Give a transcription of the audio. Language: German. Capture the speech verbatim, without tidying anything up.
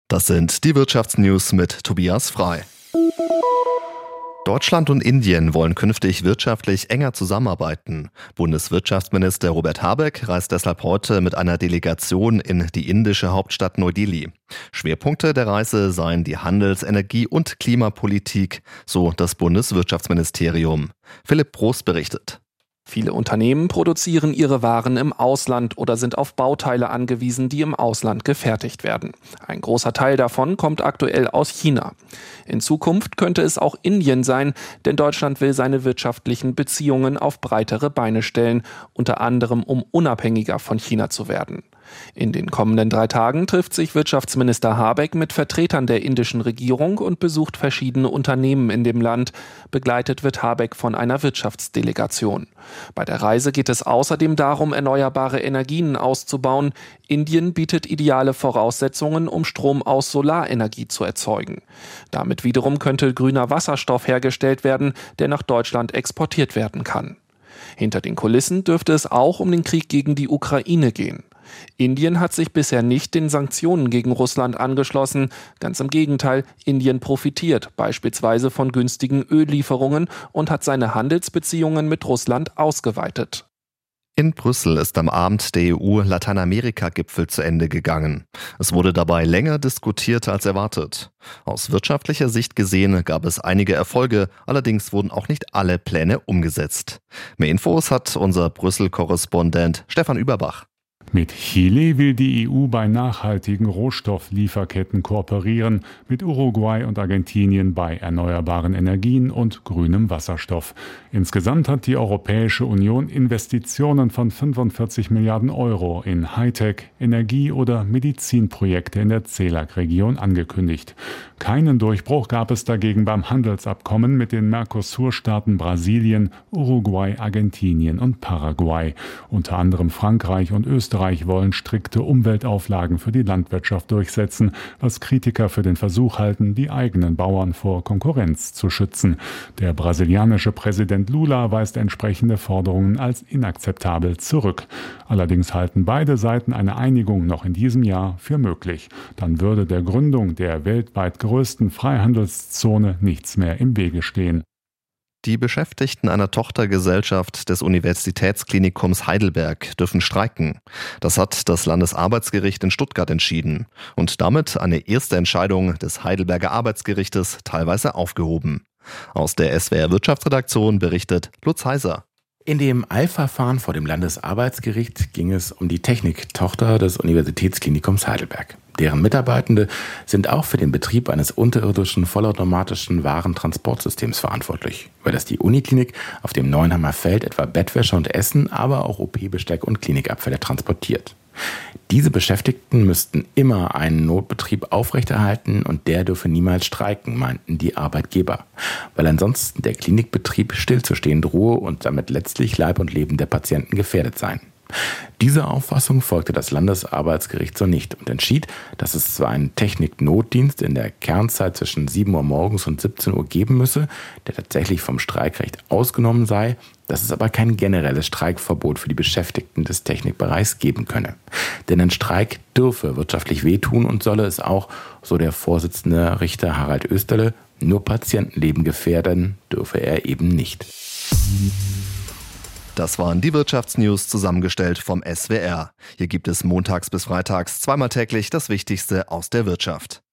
Das sind die Wirtschaftsnews mit Tobias Frei. Deutschland und Indien wollen künftig wirtschaftlich enger zusammenarbeiten. Bundeswirtschaftsminister Robert Habeck reist deshalb heute mit einer Delegation in die indische Hauptstadt Neu-Delhi. Schwerpunkte der Reise seien die Handels-, Energie- und Klimapolitik, so das Bundeswirtschaftsministerium. Philipp Prost berichtet. Viele Unternehmen produzieren ihre Waren im Ausland oder sind auf Bauteile angewiesen, die im Ausland gefertigt werden. Ein großer Teil davon kommt aktuell aus China. In Zukunft könnte es auch Indien sein, denn Deutschland will seine wirtschaftlichen Beziehungen auf breitere Beine stellen, unter anderem um unabhängiger von China zu werden. In den kommenden drei Tagen trifft sich Wirtschaftsminister Habeck mit Vertretern der indischen Regierung und besucht verschiedene Unternehmen in dem Land. Begleitet wird Habeck von einer Wirtschaftsdelegation. Bei der Reise geht es außerdem darum, erneuerbare Energien auszubauen. Indien bietet ideale Voraussetzungen, um Strom aus Solarenergie zu erzeugen. Damit wiederum könnte grüner Wasserstoff hergestellt werden, der nach Deutschland exportiert werden kann. Hinter den Kulissen dürfte es auch um den Krieg gegen die Ukraine gehen. Indien hat sich bisher nicht den Sanktionen gegen Russland angeschlossen. Ganz im Gegenteil, Indien profitiert beispielsweise von günstigen Öllieferungen und hat seine Handelsbeziehungen mit Russland ausgeweitet. In Brüssel ist am Abend der E U-Lateinamerika-Gipfel zu Ende gegangen. Es wurde dabei länger diskutiert als erwartet. Aus wirtschaftlicher Sicht gesehen gab es einige Erfolge, allerdings wurden auch nicht alle Pläne umgesetzt. Mehr Infos hat unser Brüssel-Korrespondent Stefan Überbach. Mit Chile will die E U bei nachhaltigen Rohstofflieferketten kooperieren, mit Uruguay und Argentinien bei erneuerbaren Energien und grünem Wasserstoff. Insgesamt hat die Europäische Union Investitionen von fünfundvierzig Milliarden Euro in Hightech, Energie- oder Medizinprojekte in der C E L A C-Region angekündigt. Keinen Durchbruch gab es dagegen beim Handelsabkommen mit den Mercosur-Staaten Brasilien, Uruguay, Argentinien und Paraguay. Unter anderem Frankreich und Österreich wollen strikte Umweltauflagen für die Landwirtschaft durchsetzen, was Kritiker für den Versuch halten, die eigenen Bauern vor Konkurrenz zu schützen. Der brasilianische Präsident Lula weist entsprechende Forderungen als inakzeptabel zurück. Allerdings halten beide Seiten eine Einigung noch in diesem Jahr für möglich. Dann würde der Gründung der weltweit größten Freihandelszone nichts mehr im Wege stehen. Die Beschäftigten einer Tochtergesellschaft des Universitätsklinikums Heidelberg dürfen streiken. Das hat das Landesarbeitsgericht in Stuttgart entschieden und damit eine erste Entscheidung des Heidelberger Arbeitsgerichtes teilweise aufgehoben. Aus der S W R Wirtschaftsredaktion berichtet Lutz Heiser. In dem Eilverfahren vor dem Landesarbeitsgericht ging es um die Techniktochter des Universitätsklinikums Heidelberg. Deren Mitarbeitende sind auch für den Betrieb eines unterirdischen, vollautomatischen Warentransportsystems verantwortlich, über das die Uniklinik auf dem Neuenheimer Feld etwa Bettwäsche und Essen, aber auch O P-Besteck und Klinikabfälle transportiert. Diese Beschäftigten müssten immer einen Notbetrieb aufrechterhalten und der dürfe niemals streiken, meinten die Arbeitgeber, weil ansonsten der Klinikbetrieb stillzustehen drohe und damit letztlich Leib und Leben der Patienten gefährdet seien. Diese Auffassung folgte das Landesarbeitsgericht so nicht und entschied, dass es zwar einen Techniknotdienst in der Kernzeit zwischen sieben Uhr morgens und siebzehn Uhr geben müsse, der tatsächlich vom Streikrecht ausgenommen sei, dass es aber kein generelles Streikverbot für die Beschäftigten des Technikbereichs geben könne. Denn ein Streik dürfe wirtschaftlich wehtun und solle es auch, so der Vorsitzende Richter Harald Oesterle, nur Patientenleben gefährden dürfe er eben nicht. Das waren die Wirtschaftsnews, zusammengestellt vom S W R. Hier gibt es montags bis freitags zweimal täglich das Wichtigste aus der Wirtschaft.